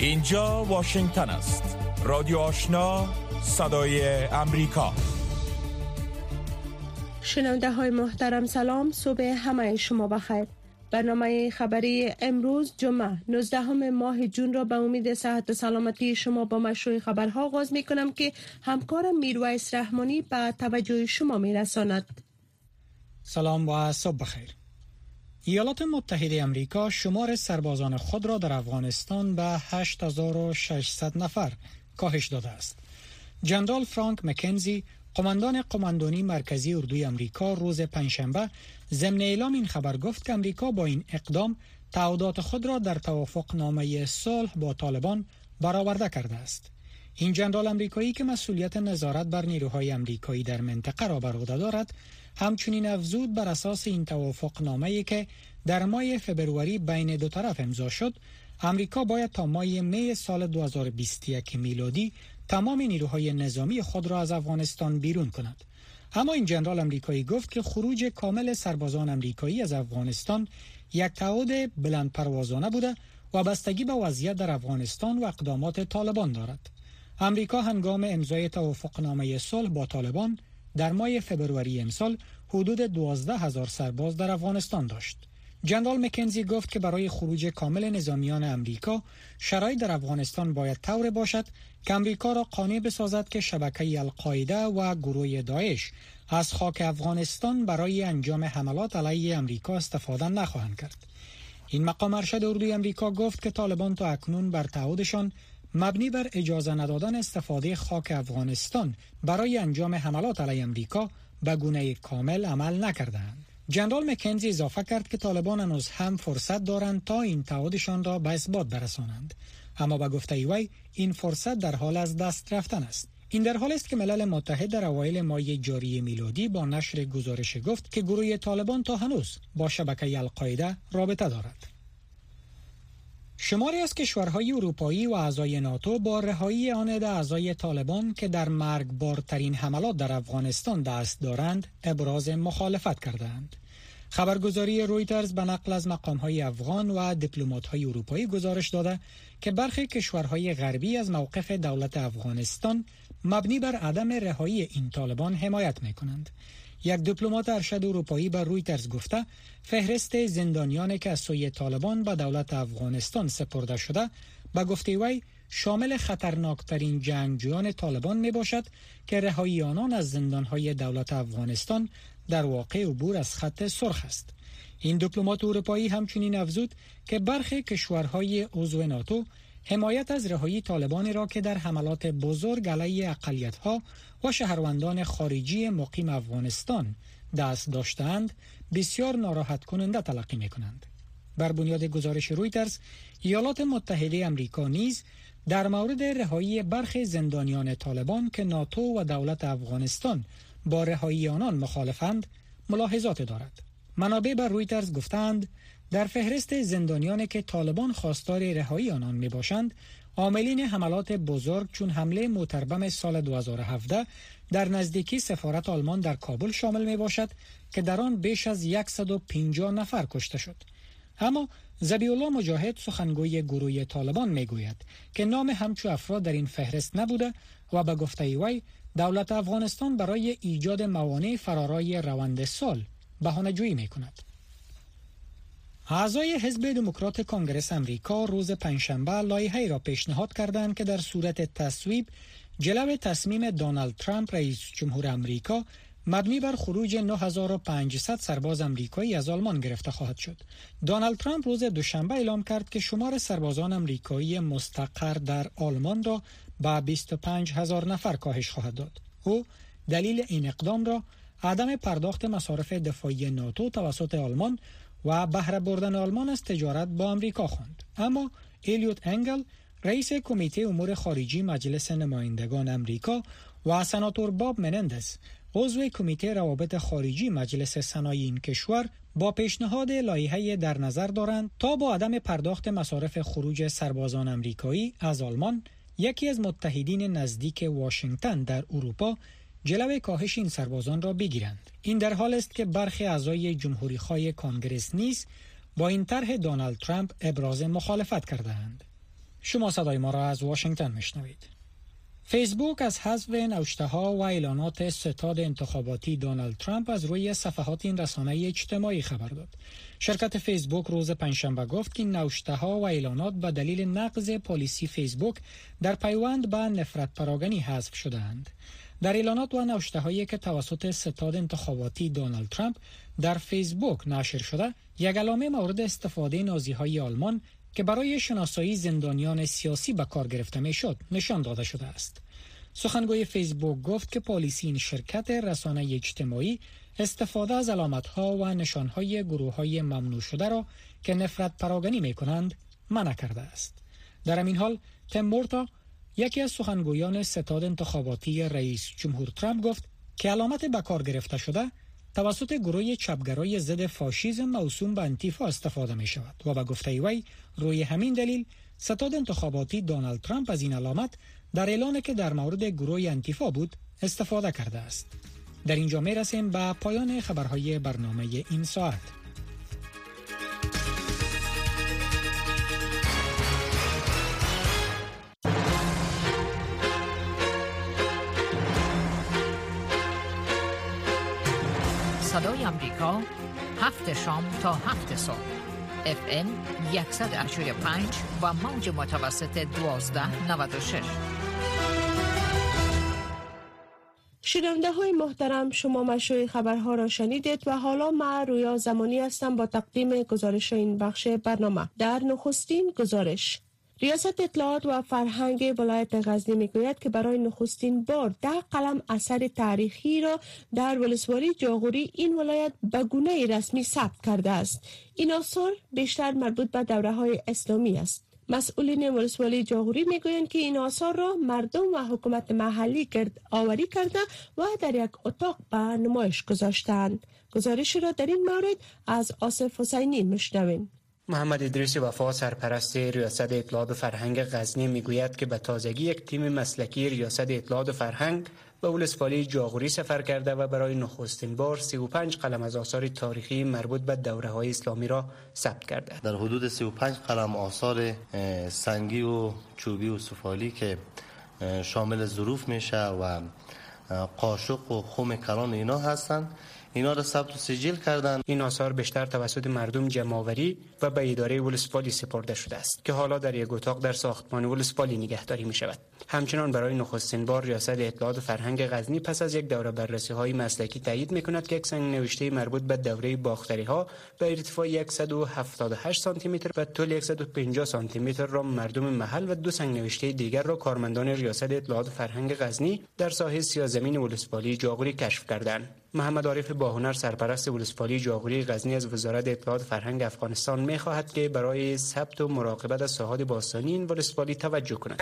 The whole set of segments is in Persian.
اینجا واشنگتن است. رادیو آشنا، صدای امریکا. شنونده های محترم سلام، صبح همه شما بخیر. برنامه خبری امروز جمعه 19 ماه جون را به امید صحت و سلامتی شما با مشروع خبرها آغاز می کنم که همکارم میرویس رحمانی به توجه شما می رساند. سلام و صبح بخیر. ایالات متحده امریکا شمار سربازان خود را در افغانستان به 8600 نفر کاهش داده است. جنرال فرانک مکنزی، قماندان قماندانی مرکزی اردوی امریکا، روز پنجشنبه ضمن اعلام این خبر گفت که امریکا با این اقدام تعهدات خود را در توافقنامه صلح با طالبان برآورده کرده است. این جنرال امریکایی که مسئولیت نظارت بر نیروهای امریکایی در منطقه را بر عهده دارد، همچنین افزود بر اساس این توافقنامه‌ای که در ماه فبروری بین دو طرف امضا شد، امریکا باید تا ماه می سال 2021 میلادی تمام نیروهای نظامی خود را از افغانستان بیرون کند. اما این جنرال امریکایی گفت که خروج کامل سربازان امریکایی از افغانستان یک تعهد بلند پروازانه بوده و بستگی به وضعیت در افغانستان و اقدامات طالبان دارد. امریکا هنگام امضای توافقنامه صلح با طالبان در ماه فبروری امسال حدود 12,000 سرباز در افغانستان داشت. جنرال مکنزی گفت که برای خروج کامل نظامیان امریکا شرایط در افغانستان باید طور باشد که امریکا را قانع بسازد که شبکه القاعده و گروه داعش از خاک افغانستان برای انجام حملات علیه امریکا استفاده نخواهند کرد. این مقام ارشد اردوی امریکا گفت که طالبان تا اکنون بر تعهدشان مبنی بر اجازه ندادن استفاده خاک افغانستان برای انجام حملات علیه امریکا به گونه کامل عمل نکردند. جنرال مکنزی اضافه کرد که طالبان هنوز هم فرصت دارند تا این تعهدشان را به اثبات برسانند، اما به گفته وی این فرصت در حال از دست رفتن است. این در حال است که ملل متحد در اوایل ماه جاری میلادی با نشر گزارش گفت که گروه طالبان تا هنوز با شبکه القاعده رابطه دارد. شماری از کشورهای اروپایی و اعضای ناتو با رهایی آن اعضای طالبان که در مرگبارترین حملات در افغانستان دست دارند ابراز مخالفت کردند. خبرگزاری رویترز به نقل از مقام‌های افغان و دیپلمات‌های اروپایی گزارش داده که برخی کشورهای غربی از موقف دولت افغانستان مبنی بر عدم رهایی این طالبان حمایت می‌کنند. یک دیپلمات ارشد اروپایی به رویترز گفته فهرست زندانیانی که از سوی طالبان به دولت افغانستان سپرده شده به گفته وی شامل خطرناکترین جنگجویان طالبان می باشد که رهایی آنان از زندانهای دولت افغانستان در واقع عبور از خط سرخ است. این دیپلمات اروپایی همچنین افزود که برخی کشورهای عضو ناتو حمایت از رهایی طالبانی را که در حملات بزرگ علیه اقلیت‌ها و شهروندان خارجی مقیم افغانستان دست داشتند بسیار ناراحت کننده تلقی می‌کنند. بر بنیاد گزارش رویترز، ایالات متحده آمریکا نیز در مورد رهایی برخی زندانیان طالبان که ناتو و دولت افغانستان با رهایی آنان مخالفند ملاحظات دارد. منابع بر رویترز گفتند در فهرست زندانیانی که طالبان خواستار رهایی آنان می باشند، عاملین حملات بزرگ چون حمله موتربم سال 2017 در نزدیکی سفارت آلمان در کابل شامل می باشد که در آن بیش از 150 نفر کشته شد. اما ذبیح الله مجاهد سخنگوی گروه طالبان می گوید که نام همچو افراد در این فهرست نبوده و به گفته وی دولت افغانستان برای ایجاد موانع فرارای روند صلح بهانه‌جویی می کند. اعضای حزب دموکرات کنگره امریکا روز پنجشنبه لایحه‌ای را پیشنهاد کردند که در صورت تصویب جلو تصمیم دونالد ترامپ رئیس جمهور امریکا مبنی بر خروج 9500 سرباز امریکایی از آلمان گرفته خواهد شد. دونالد ترامپ روز دوشنبه اعلام کرد که شمار سربازان امریکایی مستقر در آلمان را به 25000 نفر کاهش خواهد داد. او دلیل این اقدام را عدم پرداخت مصارف دفاعی ناتو توسط آلمان و بهره بردن آلمان از تجارت با امریکا خواند. اما الیوت انگل، رئیس کمیته امور خارجی مجلس نمایندگان امریکا، و سناتور باب منندز، عضو کمیته روابط خارجی مجلس سنای این کشور، با پیشنهاد لایحه‌ای در نظر دارند تا با عدم پرداخت مصارف خروج سربازان امریکایی از آلمان، یکی از متحدین نزدیک واشنگتن در اروپا، جلوی کاهش این سربازان را بگیرند. این در حال است که برخی اعضای جمهوری‌خواه کنگره نیز با این طرح دونالد ترامپ ابراز مخالفت کردند. شما صدای ما را از واشنگتن میشنوید. فیسبوک از حذف نوشته‌ها و اعلانات ستاد انتخاباتی دونالد ترامپ از روی صفحات این رسانه اجتماعی خبر داد. شرکت فیسبوک روز پنجشنبه گفت که نوشته‌ها و اعلانات به دلیل نقض پالیسی فیسبوک در پیوند به نفرت پراگنی حذف شده‌اند. در اعلانات و نوشته‌هایی که توسط ستاد انتخاباتی دونالد ترامپ در فیسبوک نشر شده، یک علامه مورد استفاده نازی‌های آلمان که برای شناسایی زندانیان سیاسی به کار گرفته میشد نشان داده شده است. سخنگوی فیسبوک گفت که پالیسی این شرکت رسانه اجتماعی استفاده از علامت‌ها و نشان‌های گروه‌های ممنوع شده را که نفرت پراگنی می‌کنند منع کرده است. در همین حال تیم مورتا، یکی از سخنگویان ستاد انتخاباتی رئیس جمهور ترامپ، گفت که علامت به کار گرفته شده توسط گروه چپگرای ضد فاشیسم موسوم به انتیفا استفاده می شود و به گفته وی روی همین دلیل ستاد انتخاباتی دونالد ترامپ از این علامت در اعلانی که در مورد گروه انتیفا بود استفاده کرده است. در اینجا می رسیم به پایان خبرهای برنامه این ساعت. صدای امریکا 7 شام تا 7 صبح FM 185 و موج متوسط 1296. شنونده های محترم، شما مشروع خبرها را شنیدید و حالا من رویا زمانی هستم با تقدیم گزارش این بخش برنامه. در نخستین گزارش، ریاست اطلاعات و فرهنگ ولایت غزنی میگوید که برای نخستین بار 10 قلم اثر تاریخی را در ولسوالی جاغوری این ولایت به گونه رسمی ثبت کرده است. این آثار بیشتر مربوط به دوره‌های اسلامی است. مسئولین ولسوالی جاغوری میگویند که این آثار را مردم و حکومت محلی گرد آوری کرده و در یک اتاق به نمایش گذاشتند. گزارش را در این مورد از آصف حسینی میشنویم. محمد ادریس وفا، سرپرست ریاست اطلاعات و فرهنگ غزنی، میگوید که به تازگی یک تیم مسلکی ریاست اطلاعات و فرهنگ به ولسوالی جاغوری سفر کرده و برای نخستین بار 35 قلم از آثار تاریخی مربوط به دوره‌های اسلامی را ثبت کرده. در حدود 35 قلم آثار سنگی و چوبی و سفالی که شامل ظروف میشه و قاشق و خم کلان اینا هستند، اینا را ثبت و سجل کردن. این آثار بیشتر توسط مردم جمع‌آوری و به اداره ولسوالی سپرده شده است که حالا در یک اتاق در ساختمان ولسوالی نگهداری می شود. همچنان برای نخستین بار ریاست اطلاعات و فرهنگ غزنی پس از یک دوره بررسی‌های مسلکی تایید می‌کند که یک سنگ نوشته مربوط به دوره باختری‌ها به ارتفاع 178 سانتی متر و طول 150 سانتی متر را مردم محل و 2 سنگ نوشته دیگر را کارمندان ریاست اطلاعات و فرهنگ غزنی در ساحه سیاه‌زمین ولسوالی جاغوری کشف کردند. محمد عارف باهنر، سرپرست ولسوالی جاغوری غزنی، از وزارت اطلاعات و فرهنگ افغانستان می‌خواهد که برای ثبت و مراقبت از ساحات باستانی این ولسوالی توجه کند.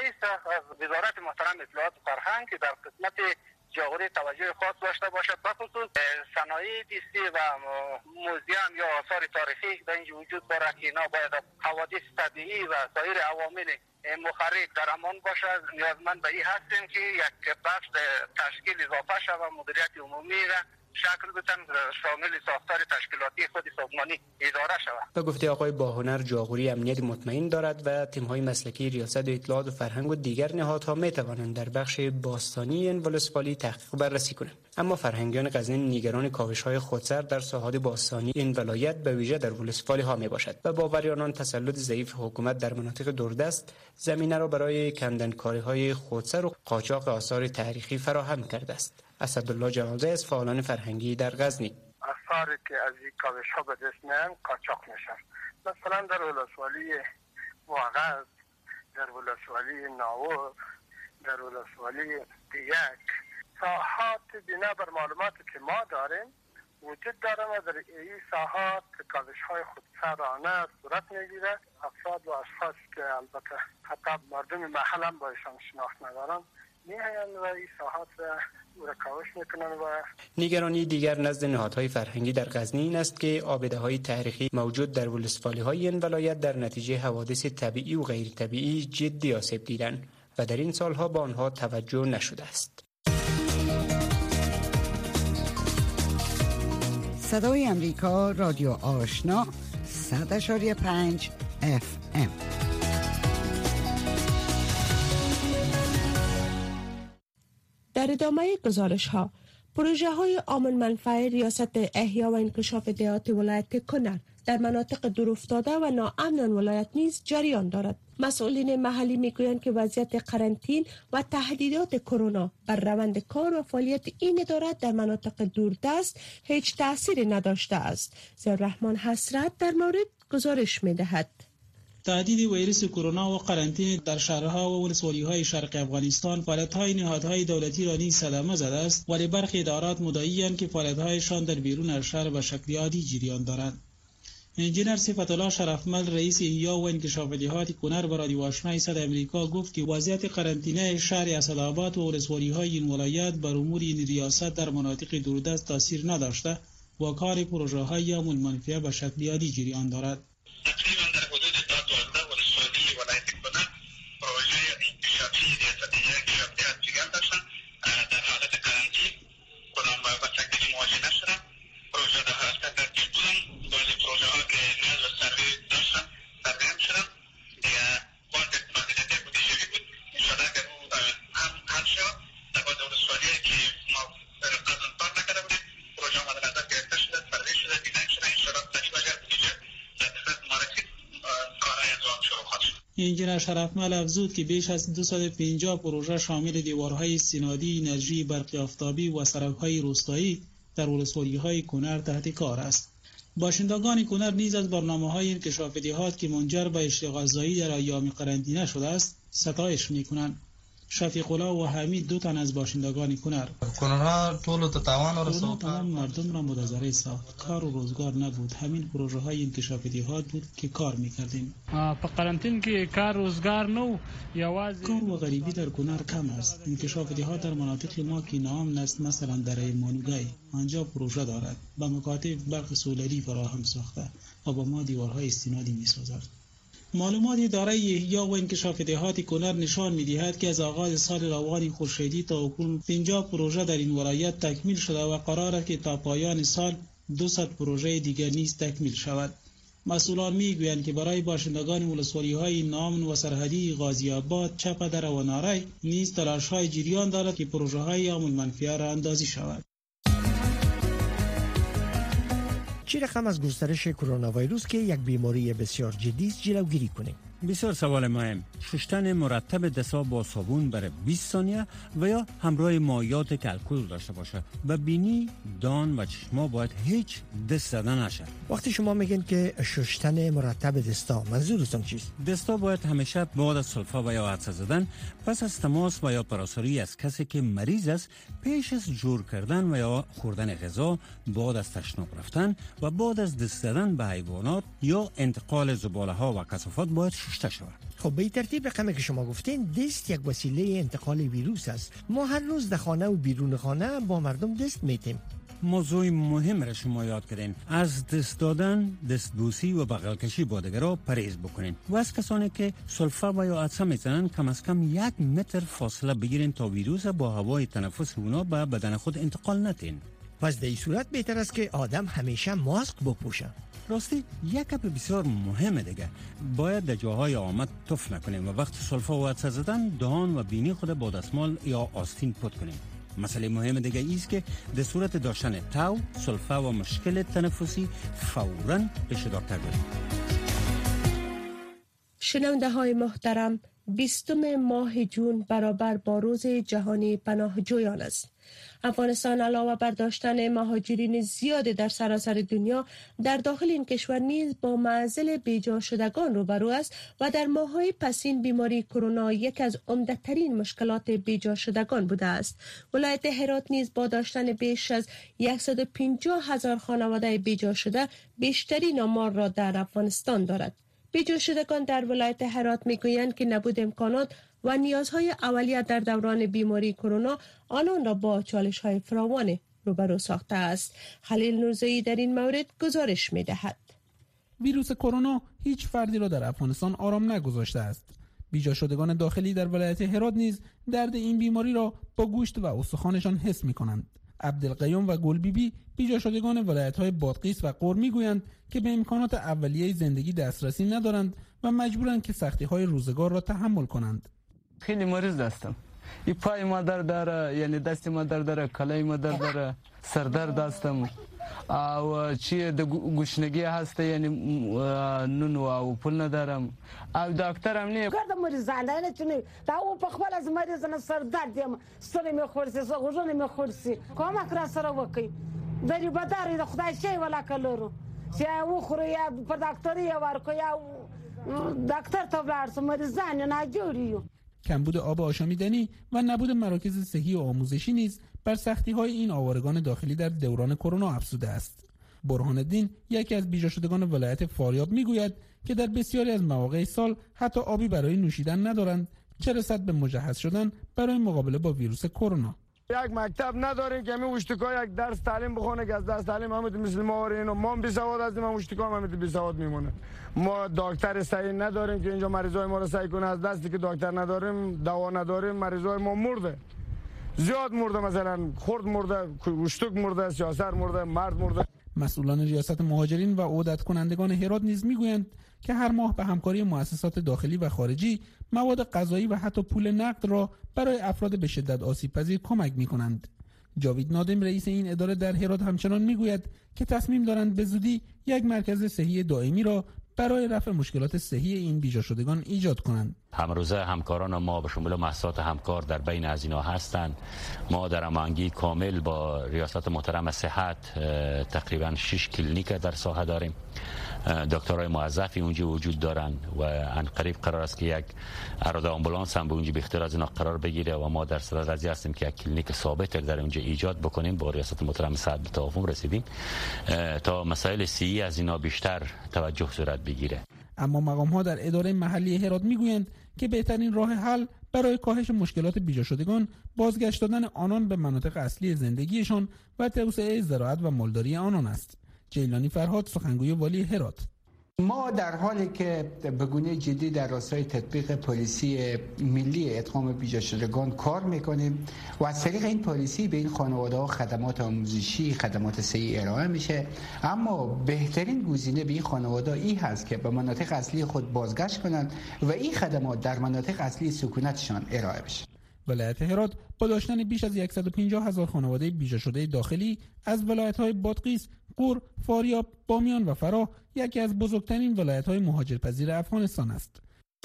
از وزارت محترم اطلاعات و فرهنگ در قسمت جاغوری توجه خاص داشته باشد، بخصوص صنایع دستی و موزیم یا آثار تاریخی در اینجا وجود دارد که اینا باید حوادث طبیعی و سایر عوامل مخرب در امان باشد. نیازمند به این هستیم که یک بخش تشکیل اضافه شود، مدیریت عمومی را شکل بدن، شامل ساختار تشکیلاتی خود سازمانی اداره شود. به گفته آقای باهنر، جاغوری امنیت مطمئن دارد و تیم‌های مسلکی ریاست اطلاعات و فرهنگ و دیگر نهادها می‌توانند در بخش باستانی این ولسوالی تحقیق و بررسی کنند. اما فرهنگیان غزنی نگران کاوش‌های خودسر در ساحات باستانی این ولایت به ویژه در ولسوالی‌ها میباشد و باوری آنان تسلط ضعیف حکومت در مناطق دوردست زمینه را برای کندنکاری‌های خودسر و قاچاق آثار تاریخی فراهم کرده است. اسدالله جلالزاده از فعالان فرهنگی در غزنی: آثاری که از این کاوش‌ها به دست میان قاچاق میشن. مثلا در ولسوالی واغظ، در ولسوالی ناور، در ولسوالی دیک، ساحات بنا بر معلوماتی که ما داریم وجود داره و در این ساحات کاوش‌های خودسرانه صورت میگیره. افراد و اشخاص که البته حتی مردم محل هم با ایشان شناخت ندارن میاین و این ساحات را کاوش میکنن. و نگرانی دیگر نزد نهادهای فرهنگی در غزنی این است که آبده‌های تاریخی موجود در ولسوالی‌های این ولایت در نتیجه حوادث طبیعی و غیر طبیعی جدی آسیب دیدند و در این سالها به آنها توجه نشده است. صدای امریکا، رادیو آشنا، 100.5 FM. در ادامه گزارش ها، پروژه های عامل منفعه ریاست احیا و انکشاف دهات ولایت کنر در مناطق دورافتاده و ناامن ولایت نیز جریان دارد. مسئولین محلی میگویند که وضعیت قرنطین و تهدیدات کرونا بر روند کار و فعالیت این اداره در مناطق دوردست هیچ تأثیری نداشته است. ضیاءالرحمن حسرت در مورد گزارش می‌دهد. تهدید ویروس کرونا و قرنطینه در شهرها و ولسوالی‌های شرق افغانستان فعالیت‌های نهادهای دولتی را نیز صدمه زده است، ولی برخی ادارات مدعی‌اند که فعالیت‌هایشان در بیرون از شهر به شکل عادی جریان دارد. انجینر صفت الله شرفمل رئیس احیا و انکشاف دهات کنر به رادیو آشنای صدای امریکا گفت که وضعیت قرنطینه شهر اسدآباد و ولسوالی‌های این ولایت بر امور این ریاست در مناطق دوردست تاثیر نداشته و کار پروژه‌های عامل منفعه به شکل عادی جریان دارد. انجینر شرفمل افزود که بیش از 250 پروژه شامل دیوارهای استنادی، انرژی برق آفتابی و سرک‌های روستایی در ولسوالی‌های کنر تحت کار است. باشندگان کنر نیز از برنامه‌های انکشاف دهات که منجر به اشتغالزایی در ایام قرنطینه شده است ستایش می‌کنند. شفیق الله و حمید دو تن از باشندگان کنر کرونا ټول ته تاوان ورساند. تمام مردم را متضرر ساخت. کار و روزگار نبود. همین پروژه های انکشاف دهات بود که کار میکردیم. په قرنطین کې کار روزگار نو یوازې کار و غریبی در کنر کم است. انکشاف دهات در مناطق ما که نام است، مثلا در ایمانوگای آنجا پروژه دارد، به مکاتب برق سولری فراهم ساخته و با ما دیوارهای استنادی میسازد. معلومات اداره احیا و انکشاف دهات کنر نشان می‌دهد که از آغاز سال روان خورشیدی تا اکنون 50 پروژه در این ولایت تکمیل شده و قرار است که تا پایان سال 200 پروژه دیگر نیز تکمیل شود. مسئولان می‌گویند که برای باشندگان ولسوالی‌های نامن و سرحدی غازی آباد، چپدر و نارای نیز تلاش‌های جریان دارد که پروژه‌های عامل منفعه را اندازی شود. چه رقم از گسترش کرونا ویروس که یک بیماری بسیار جدی است جلوگیری کنیم؟ بسیار سوال مهم. شستن مرتب دست‌ها با صابون برای 20 ثانیه و یا همراه مایعات که الکل داشته باشه. و بینی، دان و چشما باید هیچ دست زدن نشه. وقتی شما میگین که شستن مرتب دستا، منظورتون چیست؟ دستا باید همیشه بعد از سلفا و یا عطسه زدن، پس از تماس و یا پراساری از کسی که مریض است، پیش از جور کردن و یا خوردن غذا، بعد از تشناب رفتن و بعد از دست زدن به حیوانات یا انتقال زباله ها و کثافات باید شسته شود. خب به این ترتیب رقمی که شما گفتین، دست یک وسیله انتقال ویروس است. ما هر روز در خانه و بیرون خانه با مردم دست میتیم. موضوع مهم را شما یاد کردین. از دست دادن، دستبوسی و بغل کشی با دیگران پرهیز بکنین. و از کسانی که سلفا و یا عطسه میزنن کم از کم 1 متر فاصله بگیرین تا ویروس با هوای تنفس اونا به بدن خود انتقال ندین. پس در این صورت بهتر است که آدم همیشه ماسک بپوشه. راستی یک گپ بسیار مهمه دیگه، باید در جاهای آمد تف نکنیم و وقت سلفا و عطسه زدن دهان و بینی خود با دستمال یا آستین پت کنیم. مسئله مهم دیگه ایست که در صورت داشتن تاو، سلفا و مشکل تنفسی فوراً پیش دکتر بریم. شنونده های محترم، 20 ماه جون برابر با روز جهانی پناهجویان است. افغانستان علاوه بر داشتن مهاجرین زیاد در سراسر دنیا، در داخل این کشور نیز با معضل بیجا شدگان روبرو است و در ماه‌های پسین بیماری کرونا یک از عمده‌ترین مشکلات بیجا شدگان بوده است. ولایت هرات نیز با داشتن بیش از 150,000 خانواده بیجا شده بیشترین آمار را در افغانستان دارد. بیجا شدگان در ولایت هرات میگویند که نبود امکانات و نیازهای اولیه در دوران بیماری کرونا آنان را با چالش‌های فراوان روبرو ساخته است. خلیل نورزئی در این مورد گزارش می‌دهد. ویروس کرونا هیچ فردی را در افغانستان آرام نگذاشته است. بیجا شدگان داخلی در ولایت هرات نیز درد این بیماری را با گوشت و استخوانشان حس می‌کنند. عبدالقیوم و گلبیبی بیجا شدگان ولایت‌های بادغیس و غور می‌گویند که به امکانات اولیه زندگی دسترسی ندارند و مجبورند که سختی‌های روزگار را تحمل کنند. خیلی مریض هستم. این پای ما درد داره، یعنی دست ما درد داره، کلای ما درد داره، سردرد هستم و چی گوشنگی هست، یعنی نون و پول ندارم او دکترم نیم کردم مریضانه نتونی تا او په خپل از مریضانه سردرد یم ستړي مې خورسي غوږونه مې خورسي کومک را سره وکي دری بداري د خدای شي ولا کلورو چې او خوري یا په ډاکټري یا ورکو یا دکتر ته ولاړ مریضانه نه جوړیو. کمبود آب آشامیدنی و نبود مراکز صحی و آموزشی نیز بر سختی‌های این آوارگان داخلی در دوران کرونا افزوده است. برهان الدین یکی از بیجا شدگان ولایت فاریاب میگوید که در بسیاری از مواقع سال حتی آبی برای نوشیدن ندارند، چه رسد به مجهز شدن برای مقابله با ویروس کرونا. یک مکتب نداریم که همین وشتکا یک درس تعلیم بخونه که از درس تعلیم همین مثل ما ورینو ما بی سواد هستیم، هم وشتکا همین بی سواد میمونه. ما دکتر صحیح نداریم که اینجا مریضای ما رو صحیح کنه، از دستی که دکتر نداریم دوا نداریم مریضای ما مرده، زیاد مرده، مثلا خرد مرده، وشتک مرده، سیاسر مرده، مرد مرده. مسئولان ریاست مهاجرین و عودت کنندگان هرات نیز میگویند که هر ماه به همکاری مؤسسات داخلی و خارجی مواد غذایی و حتی پول نقد را برای افراد به شدت آسیب‌پذیر کمک می‌کنند. جاوید نادم رئیس این اداره در هرات همچنان میگوید که تصمیم دارند به زودی یک مرکز صحی دائمی را برای رفع مشکلات صحی این بیجا شدگان ایجاد کنند. همروزه همکاران ما به شمول مؤسسات همکار در بین از اینا هستند. ما در هماهنگی کامل با ریاست محترم صحت تقریبا 6 کلینیک در ساحه داریم. دکترای موظفی اونجا وجود دارند و ان قریب قرار است که یک اراده آمبولانس هم به اونجا به اختیار از اینا قرار بگیره و ما در صدد قضیه هستیم که یک کلینیک ثابت در اونجا ایجاد بکنیم. با ریاست محترم صحت به توافق رسیدیم تا مسائل صحی از اینا بیشتر توجه صورت بگیره. اما مقام‌ها در اداره محلی هرات میگویند که بهترین راه حل برای کاهش مشکلات بیجا شدگان بازگشت دادن آنان به مناطق اصلی زندگیشان و توسعه زراعت و مالداری آنان است. جیلانی فرهاد، سخنگوی والی هرات: ما در حالی که به گونه جدی در راستای تطبیق پالیسی ملی ادغام بیجا شدگان کار میکنیم و از طریق این پالیسی به این خانواده‌ها خدمات آموزشی، خدمات صحی ارائه میشه، اما بهترین گزینه به این خانواده‌ها این هست که به مناطق اصلی خود بازگشت کنند و این خدمات در مناطق اصلی سکونتشان ارائه بشه. ولایت هرات با داشتن بیش از 150,000 خانواده بیجا شده داخلی از ولایت‌های بادغیس، غور، فاریاب، بامیان و فراه یکی از بزرگترین ولایت‌های مهاجرپذیر افغانستان است.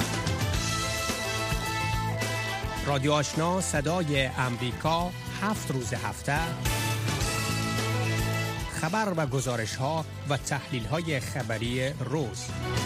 رادیو آشنا صدای امریکا 7 روز هفته خبر و گزارش‌ها و تحلیل‌های خبری روز.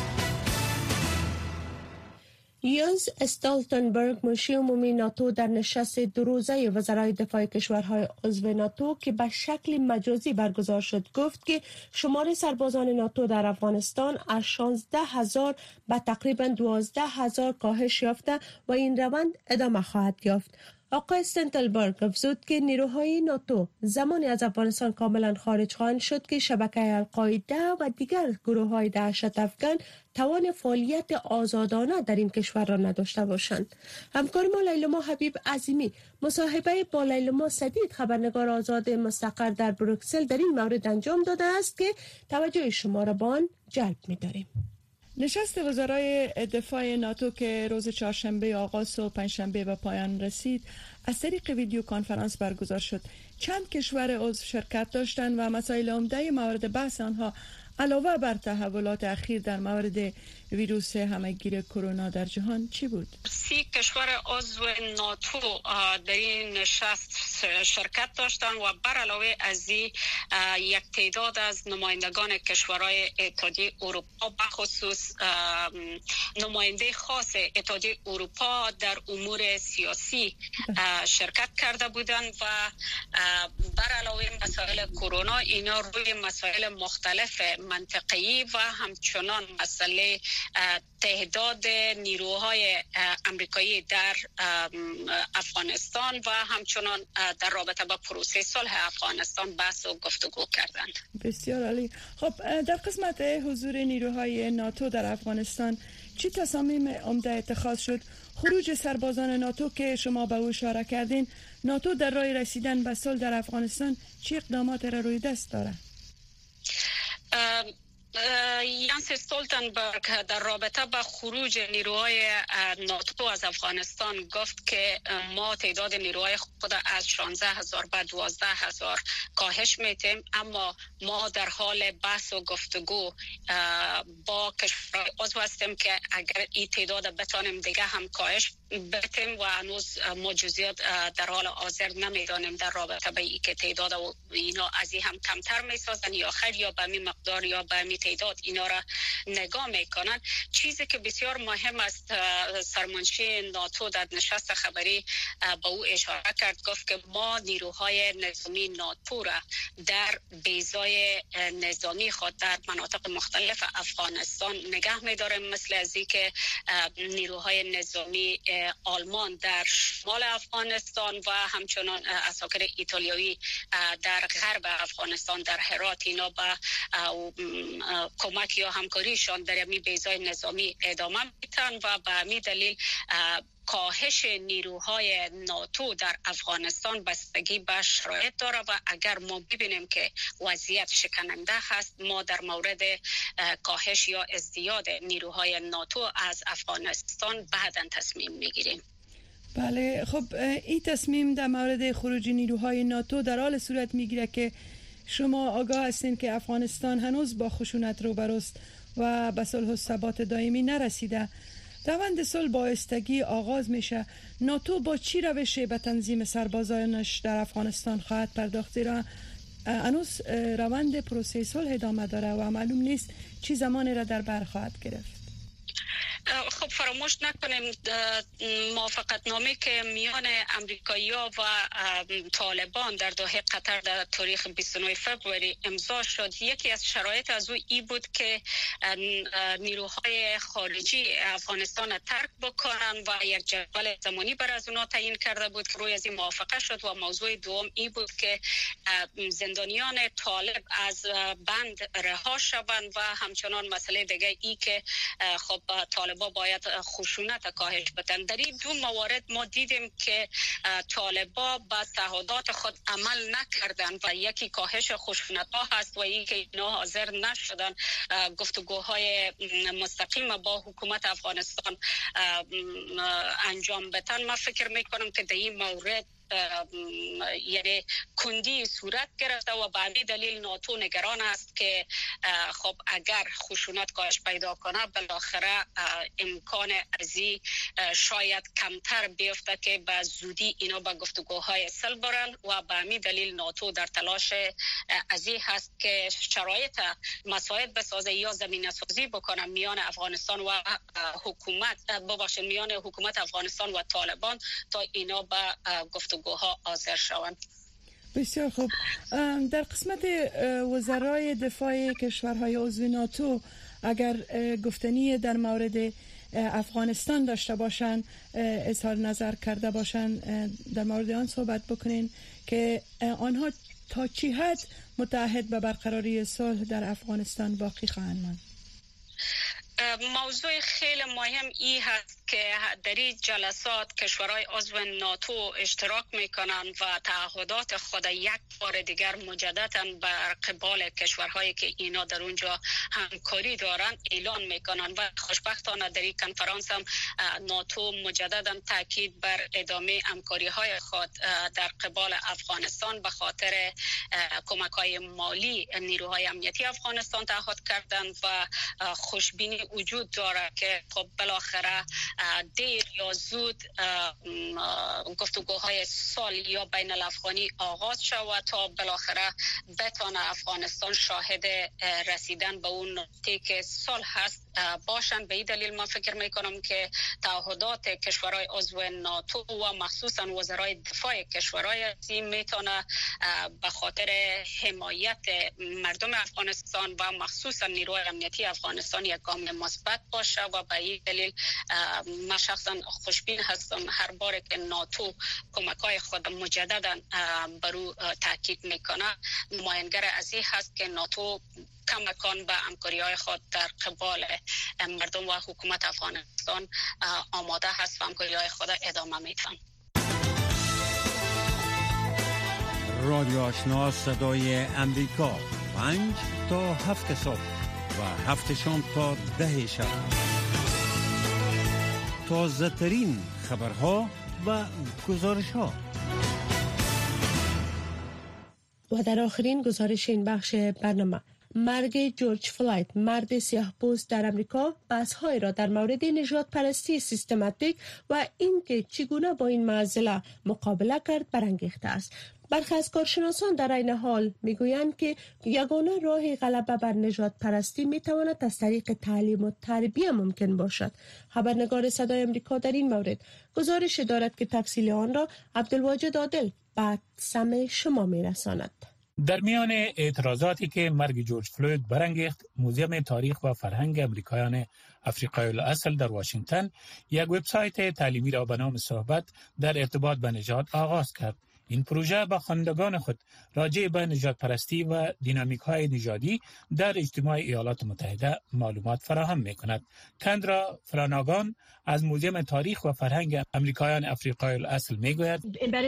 یانس استالتنبرگ مشیر عمومی ناتو در نشست 2 روزه وزرای دفاع کشورهای عضو ناتو که به شکل مجازی برگزار شد گفت که شمار سربازان ناتو در افغانستان از 16,000 به تقریبا 12,000 کاهش یافته و این روند ادامه خواهد یافت. آقای استالتنبرگ افزود که نیروهای ناتو زمانی از افغانستان کاملا خارج خواهند شد که شبکه القاعده و دیگر گروه‌های دهشت افغان توان فعالیت آزادانه در این کشور را نداشته باشند. همکار ما لیلما حبیب عظیمی مصاحبه با لیلما سدید خبرنگار آزاد مستقر در بروکسل در این مورد انجام داده است که توجه شما را به آن جلب می‌داریم. نشست وزرای دفاع ناتو که روز چهارشنبه آغاز و پنجشنبه به پایان رسید از طریق ویدیو کنفرانس برگزار شد. چند کشور عضو شرکت داشتند و مسائل عمده مورد بحث آنها علاوه بر تحولات اخیر در مورد ویروس همهگیر کرونا در جهان چی بود؟ 30 کشور عضو ناتو در این نشست شرکت داشتند و بر علاوه از این یک تعداد از نمایندگان کشورهای اتحادیه اروپا بخصوص نماینده خاص اتحادیه اروپا در امور سیاسی شرکت کرده بودند و بر علاوه مسائل کرونا اینا روی مسائل مختلف منطقه‌ای و همچنان مسئله تعداد نیروهای امریکایی در افغانستان و همچنان در رابطه با پروسه صلح افغانستان بحث و گفتگو کردند. بسیار عالی. خب در قسمت حضور نیروهای ناتو در افغانستان چی تصامیم عمده اتخاذ شد؟ خروج سربازان ناتو که شما به او اشاره کردین، ناتو در راه رسیدن به صلح در افغانستان چه اقدامات را روی دست داره؟ یانس استولتنبرگ در رابطه با خروج نیروهای ناتو از افغانستان گفت که ما تعداد نیروهای خود از 16,000 به 12,000 کاهش میتیم، اما ما در حال بحث و گفتگو با کشورهای عضو هستیم که اگر این تعداد بتانیم دیگه هم کاهش بتیم و هنوز ما جزئیات در حال حاضر نمیدانیم در رابطه به اینکه تعداد اینا از این هم کمتر میسازن یا خیر یا به می مقدار یا به می تعداد اینا را نگاه میکنن. چیزی که بسیار مهم است، سرمنشی ناتو در نشست خبری به او اشاره کرد، گفت که ما نیروهای نظامی ناتو را در بیضای نظامی خود در مناطق مختلف افغانستان نگه می‌داریم، مثل از اینکه نیروهای نظامی آلمان در شمال افغانستان و همچنان عساکر ایتالیایی در غرب افغانستان در هرات اینا با کمک یا همکاریشان در می بیضای نظامی ادامه میتن و به همین دلیل کاهش نیروهای ناتو در افغانستان بستگی به شرایط داره و اگر ما ببینیم که وضعیت شکننده هست، ما در مورد کاهش یا ازدیاد نیروهای ناتو از افغانستان بعداً تصمیم میگیریم. بله، خب این تصمیم در مورد خروج نیروهای ناتو در حال صورت میگیره که شما آگاه هستین که افغانستان هنوز با خشونت روبروست و به صلح و ثبات دائمی نرسیده. روند صلح بایستگی آغاز میشه. ناتو با چی روشی به تنظیم سربازانش در افغانستان خواهد پرداخت؟ زیرا هنوز روند پروسه صلح ادامه داره و معلوم نیست چی زمانی را در بر خواهد گرفت. خب فراموش نکنیم موافقتنامه که میان امریکایی‌ها و طالبان در دوحه قطر در تاریخ 29 فوریه امضا شد. یکی از شرایط از او ای بود که نیروهای خارجی افغانستان را ترک بکنن و یک جدول زمانی بر از اونا تعیین کرده بود که روی از این موافقه شد و موضوع دوم ای بود که زندانیان طالب از بند رها شوند و همچنان مسئله دیگه ای که خب طالبان باید خشونت کاهش بدن. در این دو موارد ما دیدیم که طالبان با تعهدات خود عمل نکردن و یکی کاهش خشونت ها هست و یکی اینا حاضر نشدن گفتگوهای مستقیم با حکومت افغانستان انجام بدن. من فکر میکنم که در این مورد یعنی کندی صورت گرفته و به همین دلیل ناتو نگران است که خب اگر خشونت کاهش پیدا کنه بالاخره امکان ازی شاید کمتر بیفته که به زودی اینا به گفتگوهای صلح برن و به همین دلیل ناتو در تلاش ازی هست که شرایط مساعد بسازه یا زمینه سازی بکنه میان افغانستان و میان حکومت افغانستان و طالبان تا اینا به گفتگوها حاضر شوند. بسیار خوب. در قسمت وزرای دفاع کشورهای عضو ناتو اگر گفتنی در مورد افغانستان داشته باشن، اظهار نظر کرده باشن، در مورد آن صحبت بکنین که آنها تا چی حد متعهد به برقراری صلح در افغانستان باقی خواهند ماند؟ موضوع خیلی مهم ای هست که در این جلسات کشورهای عضو ناتو اشتراک میکنن و تعهدات خود یک بار دیگر مجددا بر قبال کشورهایی که اینا در اونجا همکاری دارن اعلان میکنن و خوشبختانه در این کنفرانس هم ناتو مجددا تاکید بر ادامه همکاری های خود در قبال افغانستان به خاطر کمک های مالی نیروهای امنیتی افغانستان تعهد کردن و خوشبینی وجود داره که خب بالاخره دیر یا زود گفتگوهای صلح یا بین الافغانی آغاز شود تا بالاخره بتونه افغانستان شاهد رسیدن به اون نقطه که صلح هست باشن. به این دلیل من فکر میکنم که تعهدات کشورهای عضو ناتو و مخصوصا وزرای دفاع کشورهای میتونه به خاطر حمایت مردم افغانستان و مخصوصا نیروهای امنیتی افغانستان یک گام مثبت باشه و به این دلیل من شخصا خوشبین هستم هر بار که ناتو کمک‌های خود مجددا برو تاکید میکنه. نماینگر از این هست که ناتو کمکان به همکاری‌های خود در قبال مردم و حکومت افغانستان آماده هست و همکاری‌های خود ادامه میدن. رادیو آشنا صدای امریکا 5 تا 7 صبح و 7 شام تا 10 شب. تازه ترین خبرها و گزارش ها. و در آخرین گزارش این بخش برنامه، مرگ جورج فلوید، مرد سیاه‌پوست در امریکا، بحث‌های را در مورد نژاد پرستی سیستماتیک و اینکه چگونه با این معضله مقابله کرد برانگیخته است. برخی از کارشناسان در این حال میگویند که یگانه راه غلبه بر نژاد پرستی میتواند از طریق تعلیم و تربیت ممکن باشد. خبرنگار صدای امریکا در این مورد گزارش دارد که تفصیل آن را عبدالواجد عادل بعد سمع شما میرساند. در میان اعتراضاتی که مرگ جورج فلوید برانگیخت، موزیم تاریخ و فرهنگ امریکایان افریقای الاصل در واشنگتن یک وبسایت تعلیمی را به نام صحبت در ارتباط به نژاد آغاز کرد. این پروژه به خوانندگان خود راجع به نژاد پرستی و دینامیک های نژادی در اجتماع ایالات متحده معلومات فراهم می کند. کندرا فراناگان از موزیم تاریخ و فرهنگ امریکایان افریقای الاصل می گوید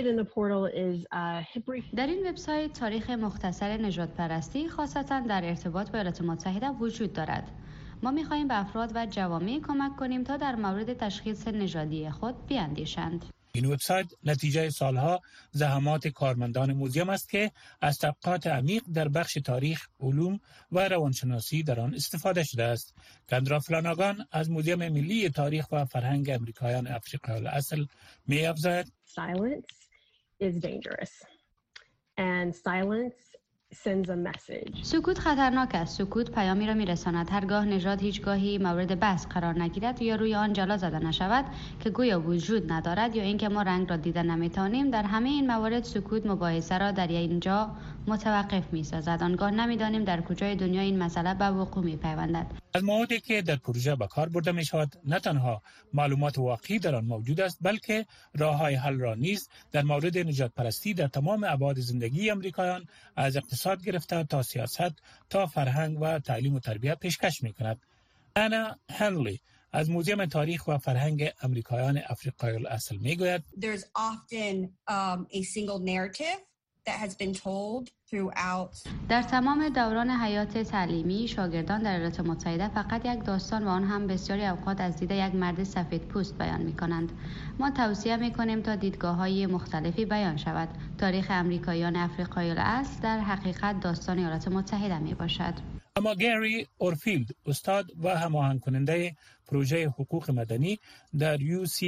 در این وبسایت تاریخ مختصر نژاد پرستی خاصتا در ارتباط با ایالات متحده وجود دارد. ما می خواهیم به افراد و جوامع کمک کنیم تا در مورد تشخیص نژادی خود بیاندیشند. این وبسایت نتیجه سالها زحمات کارمندان موزیم است که از طبقات عمیق در بخش تاریخ، علوم و روانشناسی در آن استفاده شده است. کندرا فلاناگان از موزیم ملی تاریخ و فرهنگ امریکایان افریقای الاصل می‌افزاید: Silence is dangerous and silence sends a message. سکوت خطرناک است. سکوت پیامی را میرساند. هرگاه نژاد هیچگاهی مورد بحث قرار نگیرد یا روی آن جلا زده نشود که گویا وجود ندارد یا اینکه ما رنگ را دیده نمیتوانیم، در همه این موارد سکوت مباحثه را در اینجا متوقف میسازد. آنگاه نمیدانیم در کجای دنیا این مسئله به وقوع میپیوندد. از موادی که در پروژه به کار برده می شود نه تنها معلومات واقعی در آن موجود است، بلکه راه‌های حل را نیز در مورد نژاد پرستی در تمام ابعاد زندگی امریکایان، از اقتصاد گرفته تا سیاست تا فرهنگ و تعلیم و تربیت پیشکش می کند. انا هنلی از موزیم تاریخ و فرهنگ امریکایان افریقای الاصل می گوید: There's often a single narrative that has been told throughout. در تمام دوران حیات تعلیمی شاگردان در ایالات متحده فقط یک داستان و آن هم بسیاری اوقات از دید یک مرد سفید پوست بیان می کنند. ما توصیه می کنیم تا دیدگاه‌های مختلفی بیان شود. تاریخ امریکایان افریقای الاصل در حقیقت داستان ایالات متحده می باشد. اما گری اورفیلد، استاد و هماهنگ کننده پروژه حقوق مدنی در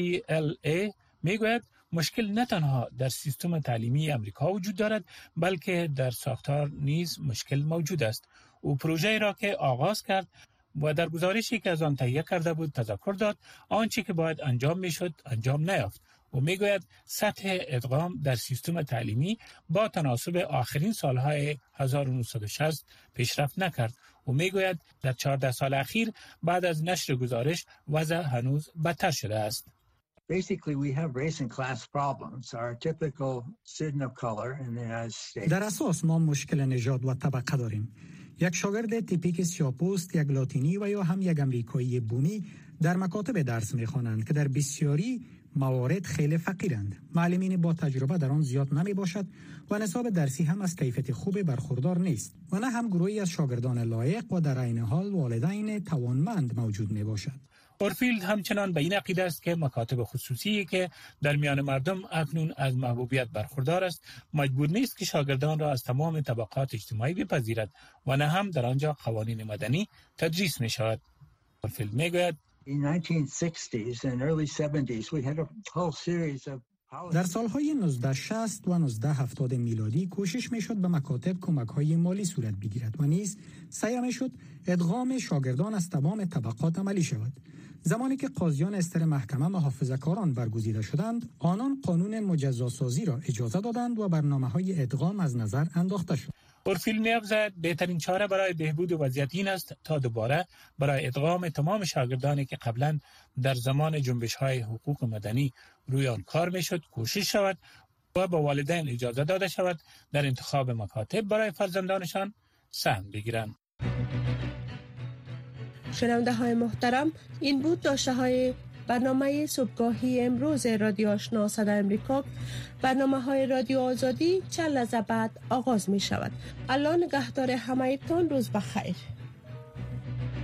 UCLA می گوید مشکل نه تنها در سیستم تعلیمی امریکا وجود دارد، بلکه در ساختار نیز مشکل موجود است. او پروژه را که آغاز کرد و در گزارشی که از آن تهیه کرده بود تذکر داد آنچه که باید انجام میشد انجام نیافت. او میگوید سطح ادغام در سیستم تعلیمی با تناسب آخرین سالهای 1960 پیشرفت نکرد. او میگوید در 14 سال اخیر بعد از نشر گزارش وضع هنوز بدتر شده است. Basically, we have race and class problems. Our typical student of color in the United States. در اساس ما مشکل نژاد و طبقه داریم. یک شاگرد تیپیک سیاه‌پوست، یک لاتینی و یا هم یک امریکایی بومی در مکاتب درس می‌خوانند که در بسیاری موارد خیلی فقیرند. معلمین با تجربه در آن زیاد نمی باشد و نصاب درسی هم از کیفیت خوب برخوردار نیست و نه هم گروهی از شاگردان لایق و در عین حال والدین توانمند موجود می باشد. اورفیلد همچنان به این عقیده است که مکاتب خصوصی که در میان مردم اکنون از محبوبیت برخوردار است مجبور نیست که شاگردان را از تمام طبقات اجتماعی بپذیرد و نه هم در آنجا قوانین مدنی تدریس می شود. اورفیلد می گوید در سالهای 1960 و 1970 میلادی کوشش میشد به مکاتب کمک‌های مالی صورت بگیرد و نیز سعی میشد ادغام شاگردان از تمام طبقات عملی شود. زمانی که قاضیان استر محکمه محافظه‌کاران برگزیده شدند، آنان قانون مجزاسازی را اجازه دادند و برنامه‌های ادغام از نظر انداخته شد. اورفیلد می‌افزاید بهترین چاره برای بهبود وضعیت این است تا دوباره برای ادغام تمام شاگردانی که قبلا در زمان جنبش‌های حقوق مدنی روی آن کار می‌شد کوشش شود و به والدین اجازه داده شود در انتخاب مکاتب برای فرزندانشان سهم بگیرند. شنونده های محترم، این بود داشته های برنامه صبحگاهی امروز رادیو آشنا صدای امریکا. برنامه های رادیو آزادی چند لحظه بعد آغاز می شود. الله نگهدار همه تان. روز بخیر.